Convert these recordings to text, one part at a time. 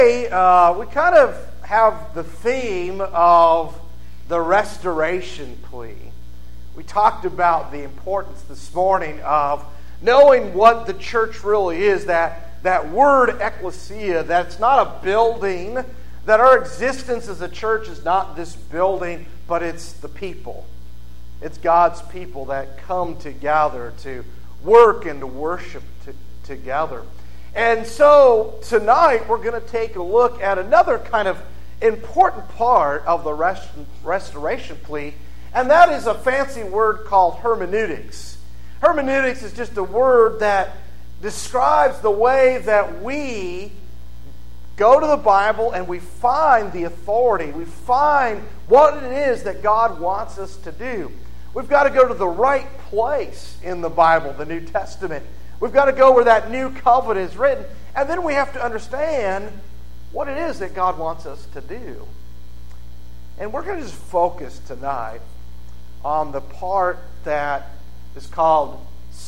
We kind of have the theme of the restoration plea. We talked about the importance this morning of knowing what the church really is, that word ecclesia, that it's not a building, that our existence as a church is not this building, but it's the people. It's God's people that come together to work and to worship together. And so tonight we're going to take a look at another kind of important part of the restoration plea, and that is a fancy word called hermeneutics. Hermeneutics is just a word that describes the way that we go to the Bible and we find the authority. We find what it is that God wants us to do. We've got to go to the right place in the Bible, the New Testament. We've got to go where that new covenant is written. And then we have to understand what it is that God wants us to do. And we're going to just focus tonight on the part that is called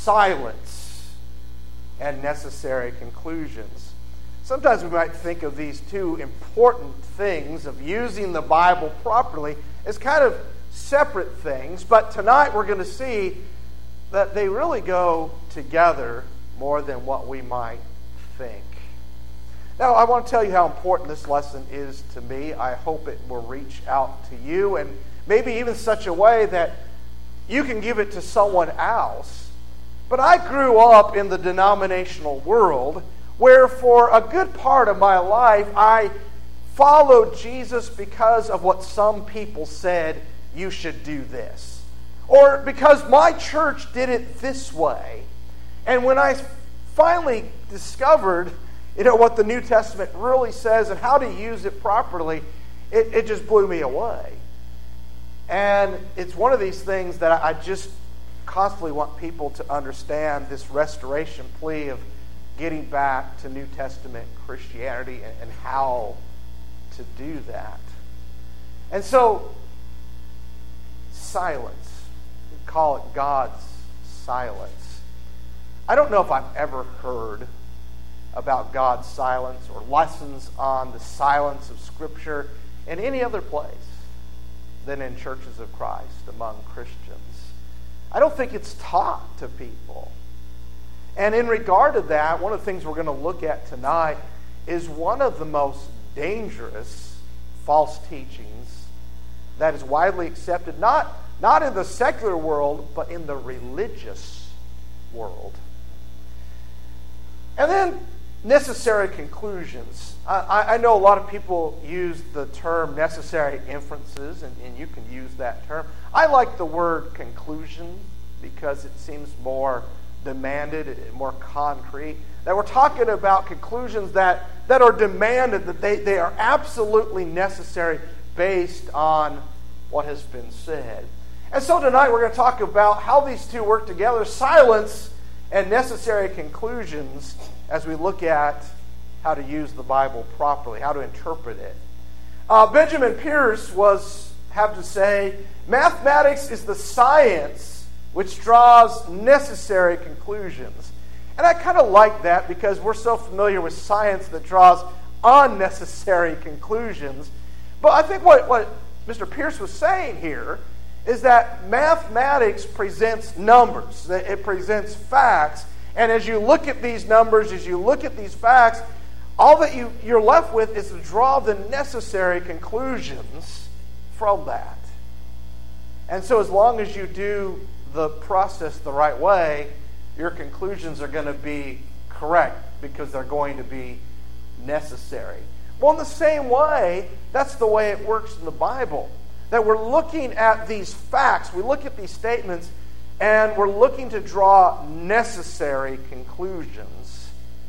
silence and necessary conclusions. Sometimes we might think of these two important things of using the Bible properly as kind of separate things, but tonight we're going to see that they really go together more than what we might think. Now, I want to tell you how important this lesson is to me. I hope it will reach out to you, and maybe even such a way that you can give it to someone else. But I grew up in the denominational world where for a good part of my life I followed Jesus because of what some people said, you should do this. Or because my church did it this way. And when I finally discovered, what the New Testament really says and how to use it properly, it just blew me away. And it's one of these things that I just constantly want people to understand, this restoration plea of getting back to New Testament Christianity and how to do that. And so, silence. We call it God's silence. I don't know if I've ever heard about God's silence or lessons on the silence of Scripture in any other place than in churches of Christ among Christians. I don't think it's taught to people. And in regard to that, one of the things we're going to look at tonight is one of the most dangerous false teachings that is widely accepted, not in the secular world, but in the religious world. And then necessary conclusions. I know a lot of people use the term necessary inferences, and you can use that term. I like the word conclusion because it seems more demanded and more concrete. That we're talking about conclusions that are demanded, that they are absolutely necessary based on what has been said. And so tonight we're going to talk about how these two work together, silence and necessary conclusions, as we look at how to use the Bible properly, how to interpret it. Benjamin Pierce have to say, mathematics is the science which draws necessary conclusions. And I kind of like that because we're so familiar with science that draws unnecessary conclusions. But I think what Mr. Pierce was saying here is that mathematics presents numbers. It presents facts. And as you look at these numbers, as you look at these facts, all that you're left with is to draw the necessary conclusions from that. And so as long as you do the process the right way, your conclusions are going to be correct because they're going to be necessary. Well, in the same way, that's the way it works in the Bible. That we're looking at these facts, we look at these statements, and we're looking to draw necessary conclusions.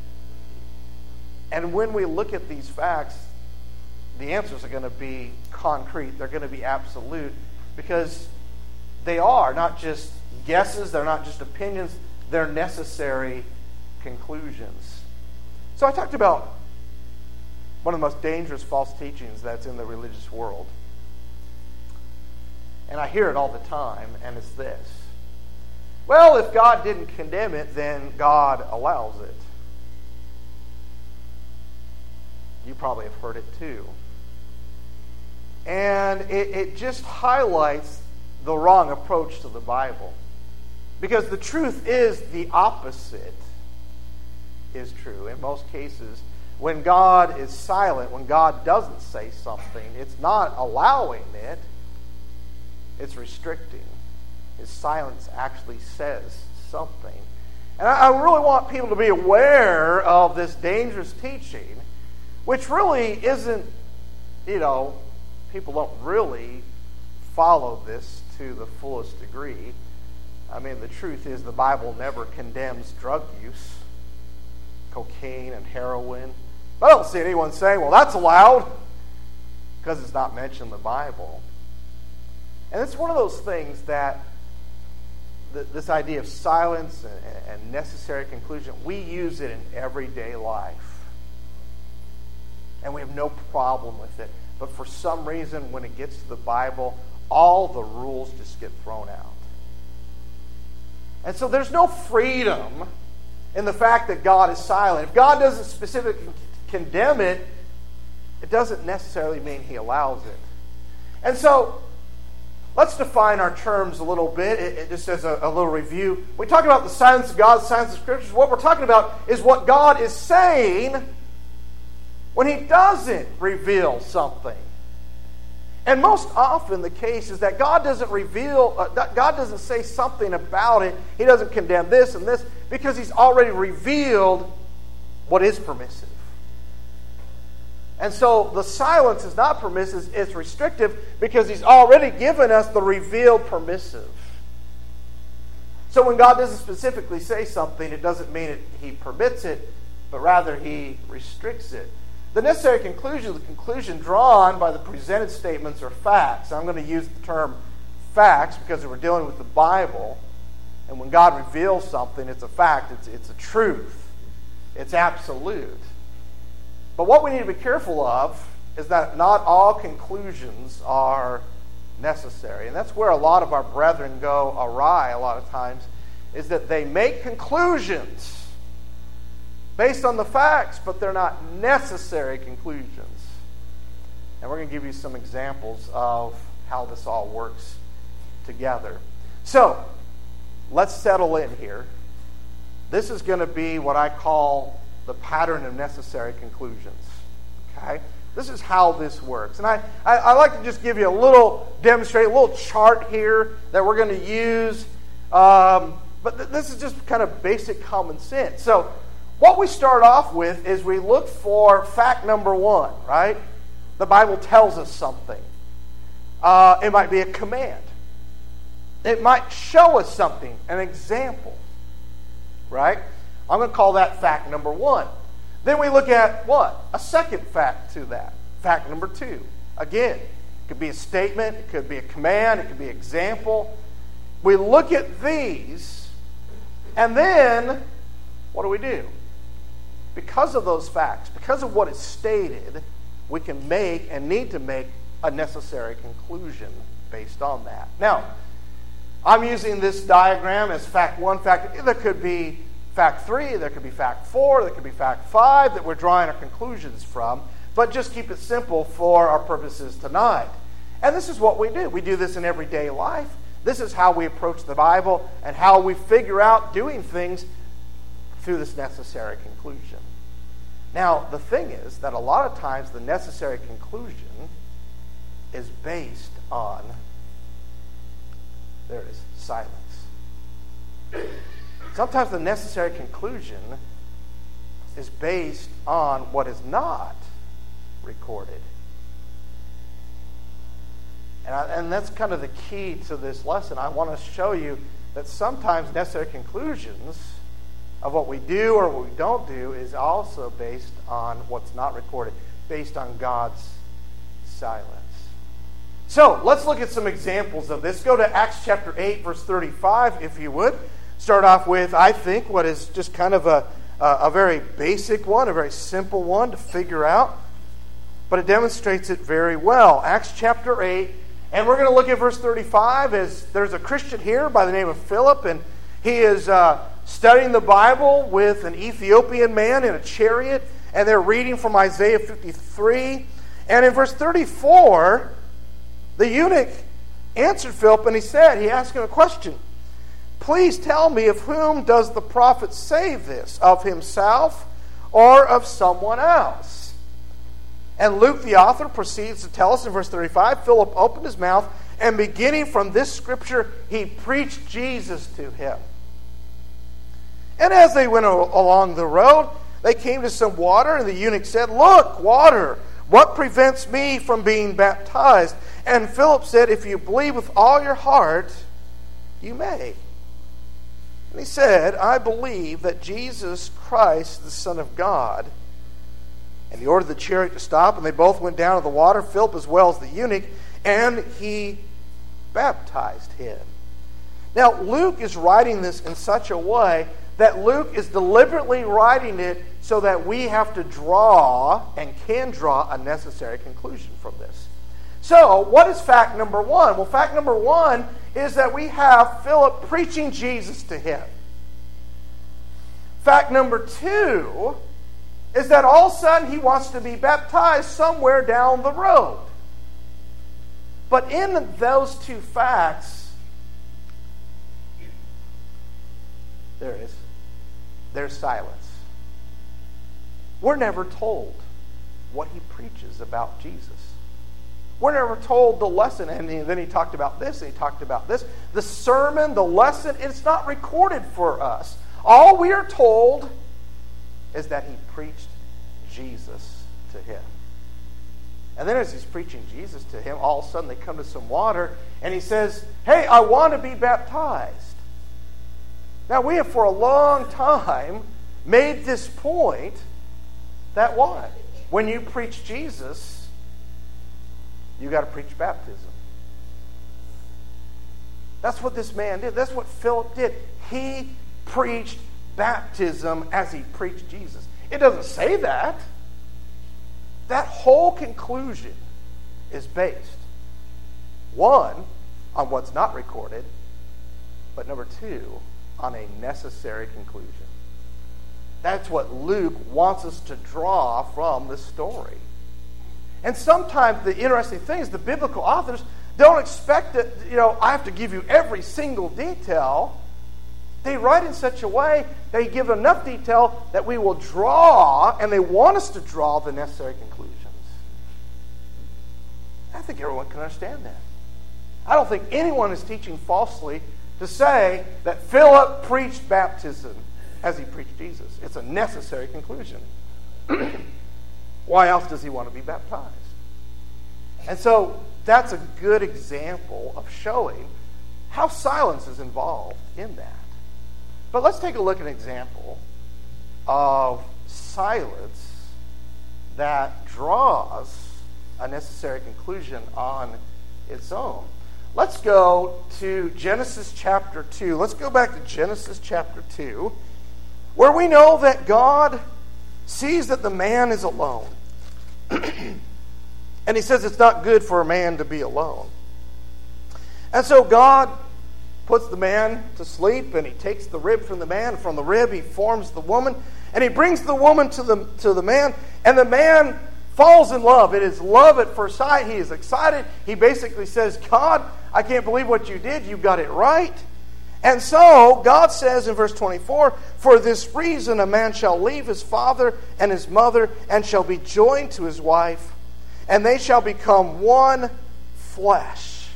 And when we look at these facts, the answers are going to be concrete. They're going to be absolute because they are not just guesses, they're not just opinions, they're necessary conclusions. So I talked about one of the most dangerous false teachings that's in the religious world. And I hear it all the time, and it's this. Well, if God didn't condemn it, then God allows it. You probably have heard it too. And it just highlights the wrong approach to the Bible. Because the truth is the opposite is true. In most cases, when God is silent, when God doesn't say something, it's not allowing it, it's restricting. His silence actually says something. And I really want people to be aware of this dangerous teaching, which really isn't, people don't really follow this to the fullest degree. I mean, the truth is the Bible never condemns drug use, cocaine and heroin. But I don't see anyone saying, well, that's allowed, because it's not mentioned in the Bible. And it's one of those things that this idea of silence and necessary conclusion, we use it in everyday life. And we have no problem with it. But for some reason, when it gets to the Bible, all the rules just get thrown out. And so there's no freedom in the fact that God is silent. If God doesn't specifically condemn it, it doesn't necessarily mean He allows it. And so let's define our terms a little bit. It just as a little review. We talk about the silence of God, the silence of Scriptures. What we're talking about is what God is saying when He doesn't reveal something. And most often the case is that God doesn't God doesn't say something about it. He doesn't condemn this and this because He's already revealed what is permissive. And so the silence is not permissive, it's restrictive because He's already given us the revealed permissive. So when God doesn't specifically say something, it doesn't mean He permits it, but rather He restricts it. The necessary conclusion is the conclusion drawn by the presented statements or facts. I'm going to use the term facts because we're dealing with the Bible. And when God reveals something, it's a fact, it's a truth, it's absolute. But what we need to be careful of is that not all conclusions are necessary. And that's where a lot of our brethren go awry a lot of times, is that they make conclusions based on the facts, but they're not necessary conclusions. And we're going to give you some examples of how this all works together. So, let's settle in here. This is going to be what I call the pattern of necessary conclusions. Okay? This is how this works. And I like to just give you a little chart here that we're going to use. But this is just kind of basic common sense. So, what we start off with is we look for fact number one, right? The Bible tells us something. It might be a command. It might show us something, an example, right? I'm going to call that fact number one. Then we look at what? A second fact to that. Fact number two. Again, it could be a statement, it could be a command, it could be an example. We look at these, and then what do? Because of those facts, because of what is stated, we can make and need to make a necessary conclusion based on that. Now, I'm using this diagram as fact one, there could be fact three, there could be fact four, there could be fact five that we're drawing our conclusions from, but just keep it simple for our purposes tonight. And this is what we do. We do this in everyday life. This is how we approach the Bible and how we figure out doing things through this necessary conclusion. Now, the thing is that a lot of times the necessary conclusion is based on, there it is, silence. Sometimes the necessary conclusion is based on what is not recorded. And that's kind of the key to this lesson. I want to show you that sometimes necessary conclusions of what we do or what we don't do is also based on what's not recorded, based on God's silence. So, let's look at some examples of this. Go to Acts chapter 8, verse 35, if you would. Start off with, I think, what is just kind of a very basic one, a very simple one to figure out. But it demonstrates it very well. Acts chapter 8, and we're going to look at verse 35 as there's a Christian here by the name of Philip, and he is studying the Bible with an Ethiopian man in a chariot, and they're reading from Isaiah 53. And in verse 34, the eunuch answered Philip, and he asked him a question. Please tell me, of whom does the prophet say this? Of himself or of someone else? And Luke, the author, proceeds to tell us in verse 35, Philip opened his mouth, and beginning from this scripture, he preached Jesus to him. And as they went along the road, they came to some water, and the eunuch said, Look, water, what prevents me from being baptized? And Philip said, If you believe with all your heart, you may. And he said, I believe that Jesus Christ, the Son of God. And he ordered the chariot to stop, and they both went down to the water, Philip as well as the eunuch, and he baptized him. Now, Luke is writing this in such a way that Luke is deliberately writing it so that we have to draw and can draw a necessary conclusion from this. So, what is fact number one? Well, fact number one is that we have Philip preaching Jesus to him. Fact number two is that all of a sudden he wants to be baptized somewhere down the road. But in those two facts, there it is. There's silence. We're never told what he preaches about Jesus. We're never told the lesson. And then he talked about this, and he talked about this. The sermon, the lesson, it's not recorded for us. All we are told is that he preached Jesus to him. And then as he's preaching Jesus to him, all of a sudden they come to some water, and he says, Hey, I want to be baptized. Now, we have for a long time made this point that what? When you preach Jesus, you got to preach baptism. That's what this man did. That's what Philip did. He preached baptism as he preached Jesus. It doesn't say that. That whole conclusion is based, one, on what's not recorded, but number two, on a necessary conclusion. That's what Luke wants us to draw from this story. And sometimes the interesting thing is the biblical authors don't expect that, I have to give you every single detail. They write in such a way, they give enough detail that we will draw, and they want us to draw the necessary conclusions. I think everyone can understand that. I don't think anyone is teaching falsely to say that Philip preached baptism as he preached Jesus. It's a necessary conclusion. Why else does he want to be baptized? And so that's a good example of showing how silence is involved in that. But let's take a look at an example of silence that draws a necessary conclusion on its own. Let's go to Genesis chapter 2. Let's go back to Genesis chapter 2, where we know that God sees that the man is alone. And he says it's not good for a man to be alone. And so God puts the man to sleep, and he takes the rib from the man. From the rib he forms the woman, and he brings the woman to the man, and the man falls in love. It is love at first sight. He is excited. He basically says, God, I can't believe what you did. You got it right. And so God says in verse 24, For this reason a man shall leave his father and his mother and shall be joined to his wife, and they shall become one flesh.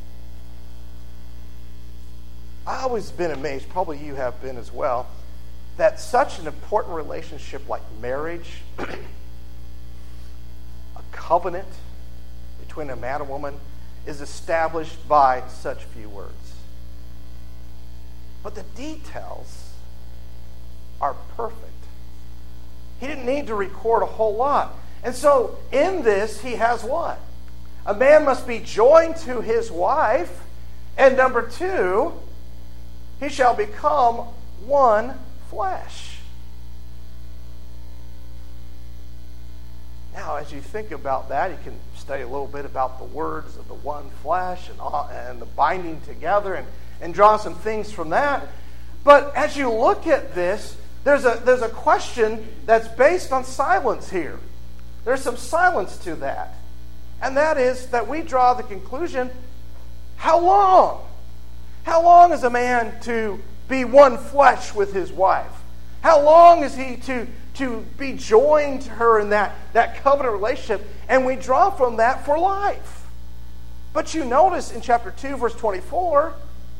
I've always been amazed, probably you have been as well, that such an important relationship like marriage, a covenant between a man and woman, is established by such few words. But the details are perfect. He didn't need to record a whole lot. And so in this, he has what? A man must be joined to his wife. And number two, he shall become one flesh. Now, as you think about that, you can study a little bit about the words of the one flesh and the binding together and draw some things from that. But as you look at this, there's a question that's based on silence here. There's some silence to that. And that is that we draw the conclusion, how long? How long is a man to be one flesh with his wife? How long is he to be joined to her in that covenant relationship? And we draw from that for life. But you notice in chapter 2, verse 24,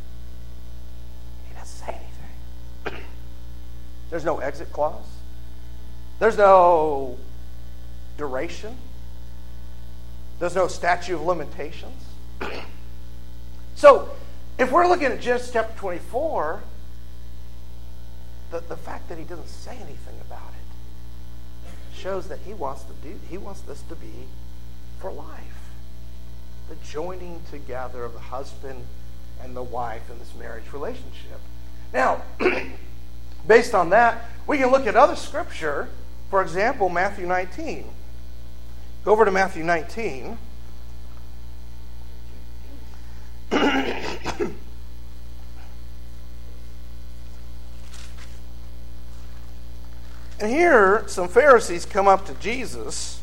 he doesn't say anything. There's no exit clause. There's no duration. There's no statute of limitations. So, if we're looking at Genesis chapter 24, the fact that he doesn't say anything about it shows that he wants this to be for life. The joining together of the husband and the wife in this marriage relationship. Now, based on that, we can look at other scripture. For example, Matthew 19. Go over to Matthew 19. And here, some Pharisees come up to Jesus.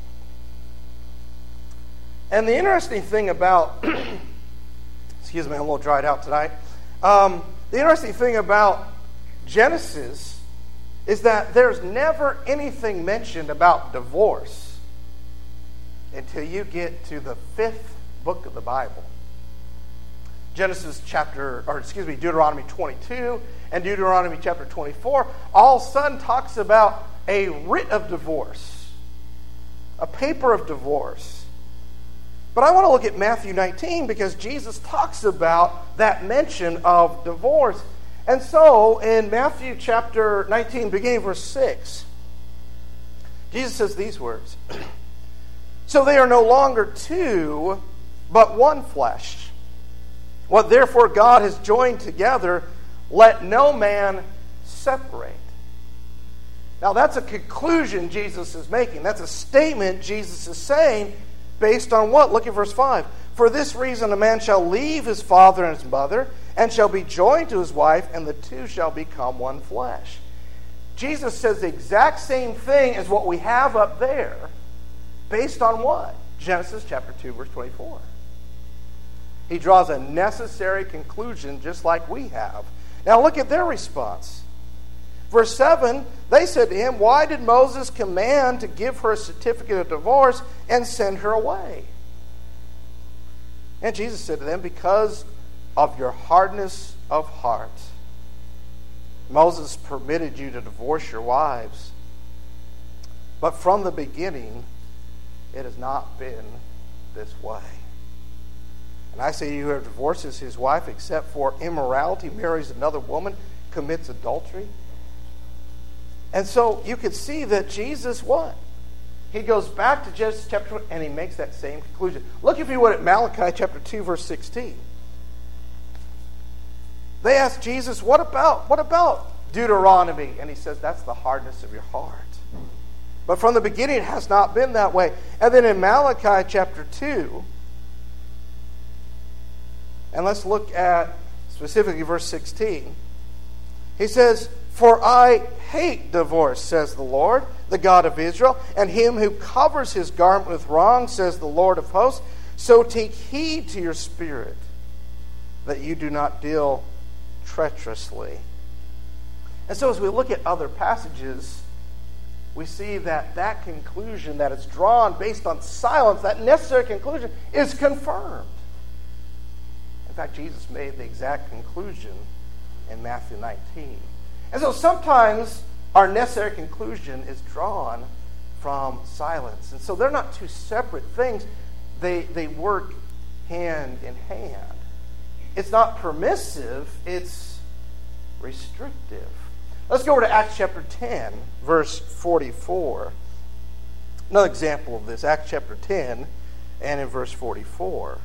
And the interesting thing about, excuse me, I'm a little dried out tonight. The interesting thing about Genesis is that there's never anything mentioned about divorce until you get to the 5th book of the Bible. Deuteronomy 22 and Deuteronomy chapter 24 all of a sudden talks about a writ of divorce, a paper of divorce. But I want to look at Matthew 19 because Jesus talks about that mention of divorce. And so in Matthew chapter 19, beginning verse 6, Jesus says these words, "So they are no longer two, but one flesh. What therefore God has joined together, let no man separate." Now that's a conclusion Jesus is making. That's a statement Jesus is saying based on what? Look at verse 5. "For this reason a man shall leave his father and his mother, and shall be joined to his wife, and the two shall become one flesh." Jesus says the exact same thing as what we have up there, based on what? Genesis chapter 2, verse 24. He draws a necessary conclusion just like we have. Now look at their response. Verse 7, they said to him, "Why did Moses command to give her a certificate of divorce and send her away?" And Jesus said to them, "Because of your hardness of heart. Moses permitted you to divorce your wives, but from the beginning it has not been this way. And I say to you, whoever divorces his wife except for immorality, marries another woman, commits adultery." And so you could see that Jesus, what? He goes back to Genesis chapter 20 and he makes that same conclusion. Look, if you would, at Malachi chapter 2, verse 16. They asked Jesus, what about Deuteronomy? And he says, that's the hardness of your heart. But from the beginning it has not been that way. And then in Malachi chapter 2, and let's look at specifically verse 16. He says, "For I hate divorce, says the Lord, the God of Israel, and him who covers his garment with wrong, says the Lord of hosts. So take heed to your spirit, that you do not deal treacherously." And so as we look at other passages, we see that conclusion that is drawn based on silence, that necessary conclusion, is confirmed. In fact, Jesus made the exact conclusion in Matthew 19. And so sometimes our necessary conclusion is drawn from silence. And so they're not two separate things. They work hand in hand. It's not permissive, it's restrictive. Let's go over to Acts chapter 10, verse 44. Another example of this, Acts chapter 10 and in verse 44.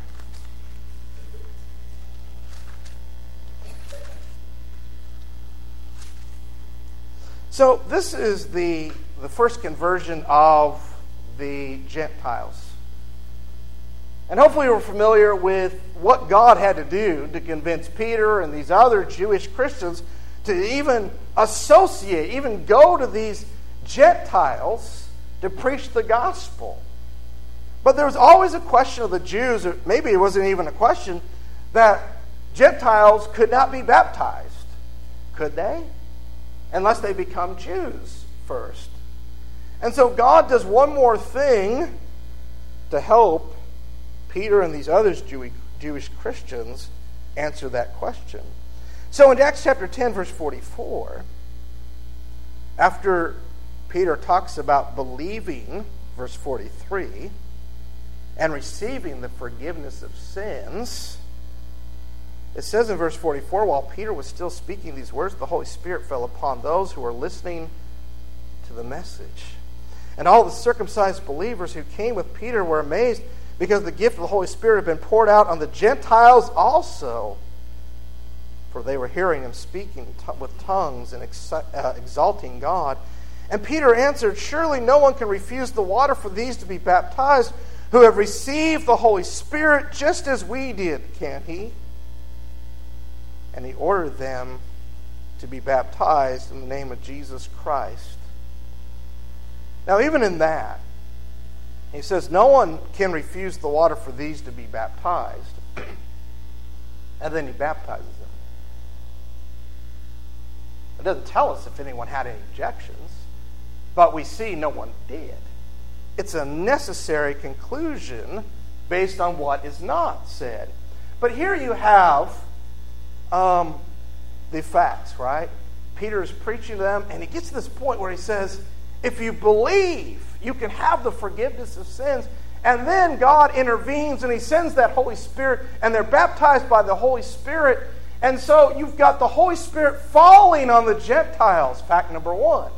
So this is the first conversion of the Gentiles. And hopefully we're familiar with what God had to do to convince Peter and these other Jewish Christians to even associate, even go to these Gentiles to preach the gospel. But there was always a question of the Jews, or maybe it wasn't even a question, that Gentiles could not be baptized. Could they? Unless they become Jews first. And so God does one more thing to help Peter and these other Jewish Christians answer that question. So in Acts chapter 10, verse 44, after Peter talks about believing, verse 43, and receiving the forgiveness of sins, it says in verse 44, while Peter was still speaking these words, the Holy Spirit fell upon those who were listening to the message. And all the circumcised believers who came with Peter were amazed because the gift of the Holy Spirit had been poured out on the Gentiles also. For they were hearing him speaking with tongues and exalting God. And Peter answered, surely no one can refuse the water for these to be baptized who have received the Holy Spirit just as we did, can he? And he ordered them to be baptized in the name of Jesus Christ. Now, even in that, he says no one can refuse the water for these to be baptized. And then he baptizes them. It doesn't tell us if anyone had any objections, but we see no one did. It's a necessary conclusion based on what is not said. But here you have the facts, right? Peter is preaching to them, and he gets to this point where he says, if you believe, you can have the forgiveness of sins. And then God intervenes, and he sends that Holy Spirit, and they're baptized by the Holy Spirit. And so you've got the Holy Spirit falling on the Gentiles, fact number one.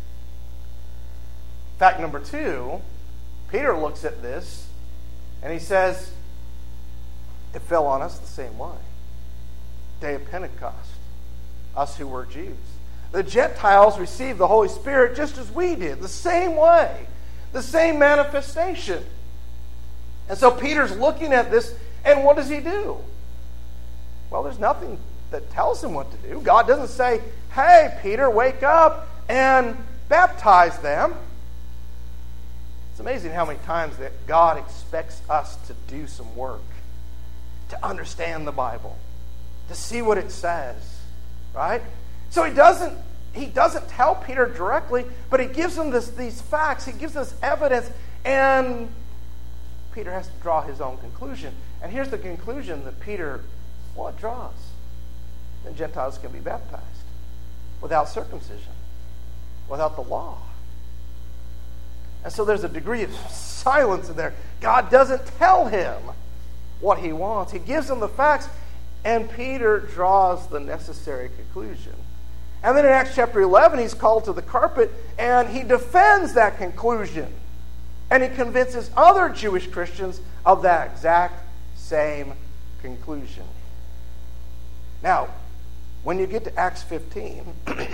Fact number two, Peter looks at this, and he says, it fell on us the same way. Day of Pentecost, us who were Jews. The Gentiles received the Holy Spirit just as we did, the same way, the same manifestation. And so Peter's looking at this, and what does he do? Well, there's nothing that tells him what to do. God doesn't say, hey, Peter, wake up and baptize them. It's amazing how many times that God expects us to do some work, to understand the Bible, to see what it says, right? So he doesn't tell Peter directly, but he gives him these facts. He gives us evidence, and Peter has to draw his own conclusion. And here's the conclusion that Peter, draws. Then Gentiles can be baptized without circumcision, without the law. And so there's a degree of silence in there. God doesn't tell him what he wants. He gives him the facts, and Peter draws the necessary conclusion. And then in Acts chapter 11, he's called to the carpet, and he defends that conclusion. And he convinces other Jewish Christians of that exact same conclusion. Now, when you get to Acts 15,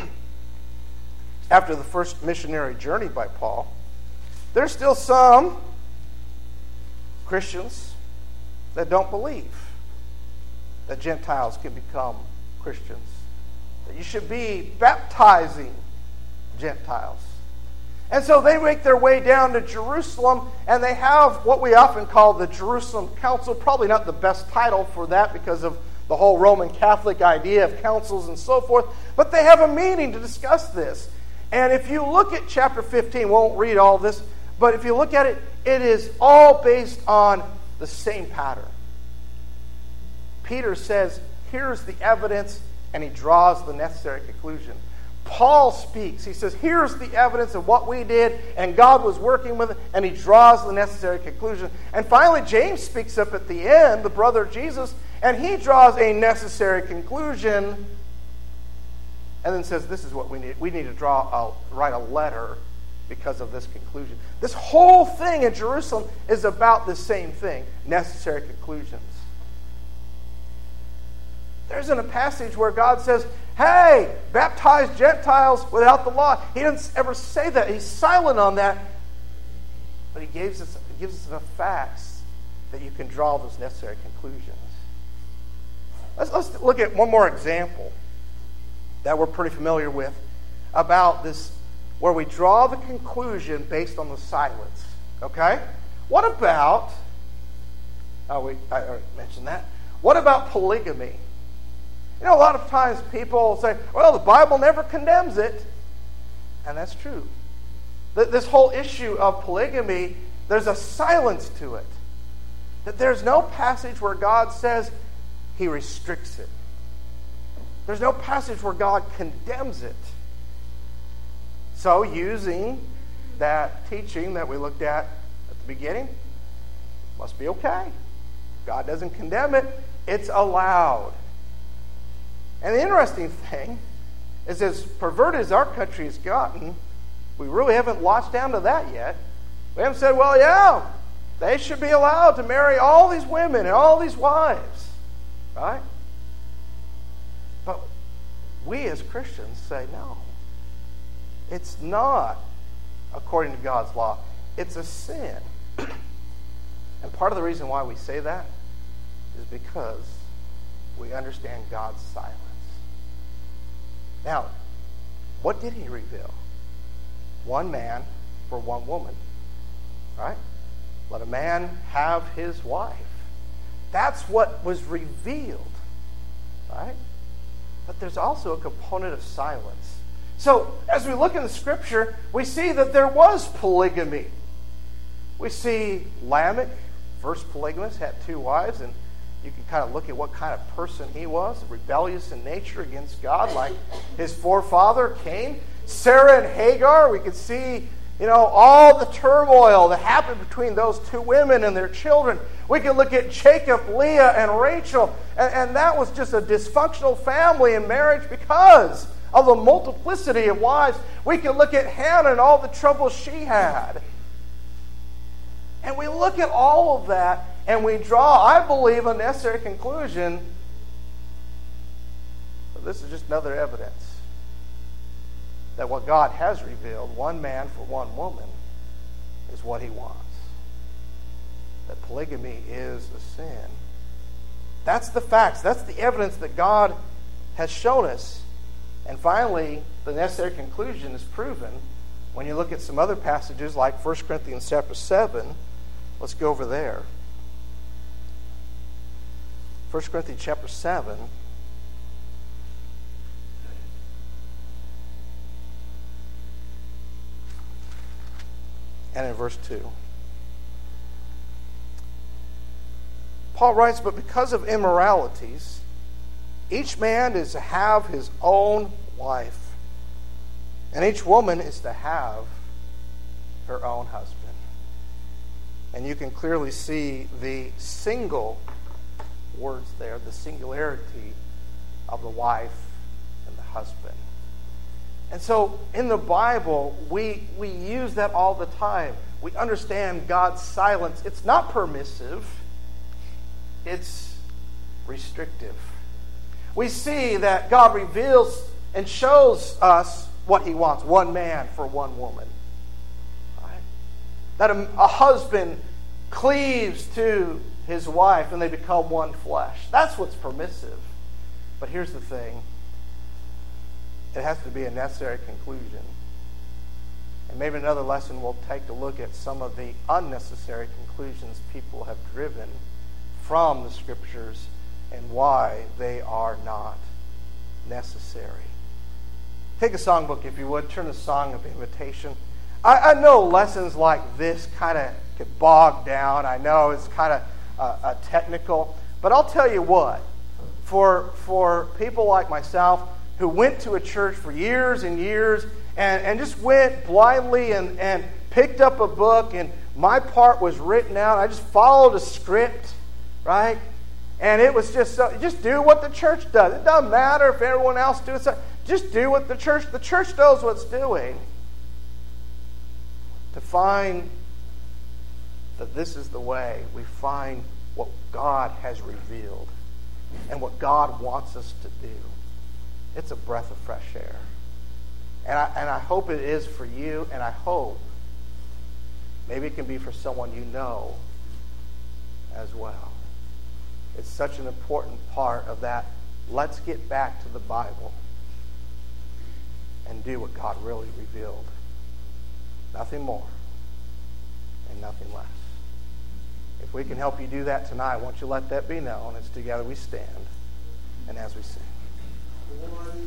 after the first missionary journey by Paul, there's still some Christians that don't believe that Gentiles can become Christians. That you should be baptizing Gentiles. And so they make their way down to Jerusalem, and they have what we often call the Jerusalem Council. Probably not the best title for that because of the whole Roman Catholic idea of councils and so forth. But they have a meeting to discuss this. And if you look at chapter 15, we won't read all this, but if you look at it, it is all based on the same pattern. Peter says, here's the evidence, and he draws the necessary conclusion. Paul speaks. He says, here's the evidence of what we did, and God was working with it, and he draws the necessary conclusion. And finally, James speaks up at the end, the brother of Jesus, and he draws a necessary conclusion, and then says, this is what we need. We need to write a letter because of this conclusion. This whole thing in Jerusalem is about the same thing, necessary conclusions. There isn't a passage where God says, hey, baptize Gentiles without the law. He doesn't ever say that. He's silent on that. But he gives us enough facts that you can draw those necessary conclusions. Let's look at one more example that we're pretty familiar with about this, where we draw the conclusion based on the silence. Okay? What about, I already mentioned that. What about polygamy? You know, a lot of times people say, well, the Bible never condemns it. And that's true. This whole issue of polygamy, there's a silence to it. That there's no passage where God says he restricts it. There's no passage where God condemns it. So using that teaching that we looked at the beginning, must be okay. God doesn't condemn it. It's allowed. And the interesting thing is, as perverted as our country has gotten, we really haven't launched down to that yet. We haven't said, well, yeah, they should be allowed to marry all these women and all these wives. Right? But we as Christians say, no. It's not according to God's law. It's a sin. And part of the reason why we say that is because we understand God's silence. Now, what did he reveal? One man for one woman. Right? Let a man have his wife. That's what was revealed. Right? But there's also a component of silence. So, as we look in the Scripture, we see that there was polygamy. We see Lamech, first polygamist, had 2 wives, and you can kind of look at what kind of person he was, rebellious in nature against God, like his forefather Cain. Sarah and Hagar, we could see, all the turmoil that happened between those 2 women and their children. We could look at Jacob, Leah, and Rachel, and that was just a dysfunctional family in marriage because of the multiplicity of wives. We can look at Hannah and all the troubles she had. And we look at all of that and we draw, I believe, a necessary conclusion. But this is just another evidence that what God has revealed, one man for one woman, is what he wants. That polygamy is a sin. That's the facts. That's the evidence that God has shown us. And finally, the necessary conclusion is proven when you look at some other passages like 1 Corinthians chapter 7. Let's go over there. 1 Corinthians chapter 7. And in verse 2. Paul writes, but because of immoralities, each man is to have his own wife, and each woman is to have her own husband. And you can clearly see the single words there, the singularity of the wife and the husband. And so in the Bible, we use that all the time. We understand God's silence. It's not permissive. It's restrictive. We see that God reveals and shows us what he wants. One man for one woman. Right? That a husband cleaves to his wife and they become one flesh. That's what's permissive. But here's the thing. It has to be a necessary conclusion. And maybe another lesson we'll take to look at some of the unnecessary conclusions people have driven from the Scriptures and why they are not necessary. Take a songbook, if you would. Turn to Song of Invitation. I know lessons like this kind of get bogged down. I know it's kind of technical. But I'll tell you what. For people like myself who went to a church for years and years and just went blindly and picked up a book and my part was written out. I just followed a script, right? And it was just do what the church does. It doesn't matter if everyone else does it. Just do what the church knows what's doing. To find that this is the way we find what God has revealed and what God wants us to do. It's a breath of fresh air. And I hope it is for you, and I hope maybe it can be for someone you know as well. It's such an important part of that. Let's get back to the Bible. and do what God really revealed. Nothing more and nothing less. If we can help you do that tonight, won't you let that be known as together we stand.